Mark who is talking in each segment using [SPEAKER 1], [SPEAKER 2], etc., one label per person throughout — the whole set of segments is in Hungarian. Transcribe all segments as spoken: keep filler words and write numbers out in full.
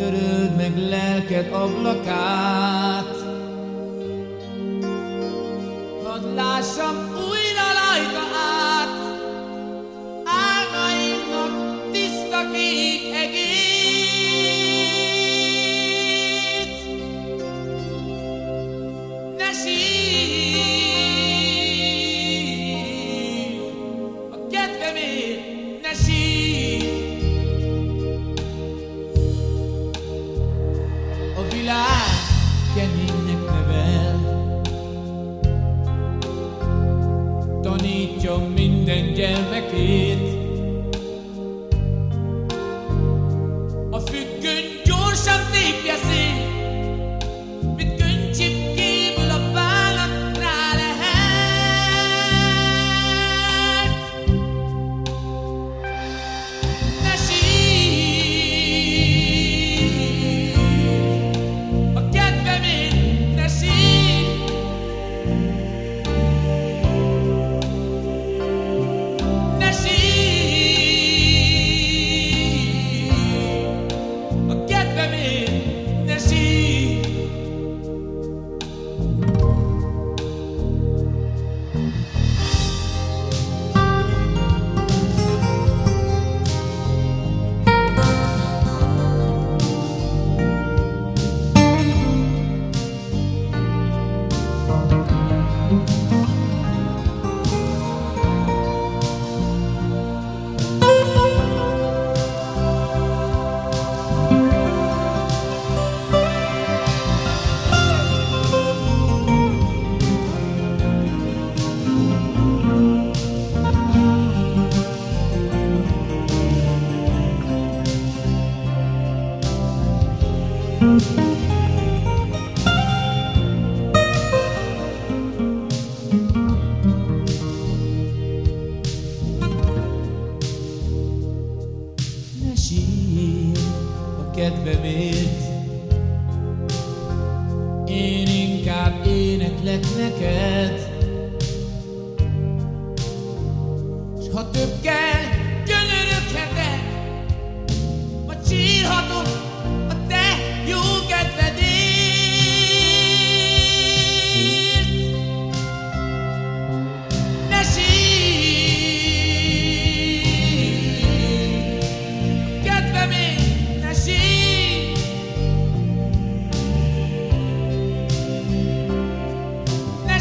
[SPEAKER 1] töröld meg lelked ablakát. Hadd lássam újra rajta át álmaimnak tiszta kék egét. Ne sírj a kedvemért, ne sírj. A világ keménynek nevel, tanítja minden gyermekét. A függöny gyorsan tépje szét, mint könycsipkéből a bánat rá lehet. Ne sírj a kedvemért, ne sírj. Ne sírj a kedvemért, ne sírj. Ne sírj a kedvemért, én inkább éneklek neked. S ha több kell, gyönyöröghetek, vagy sírhatok a te jó kedvedért. Ne sírj a kedvemért, ne sírj. Ne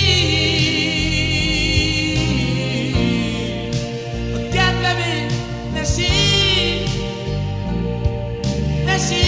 [SPEAKER 1] sírj a kedvemért, ne sírj. Ne sírj.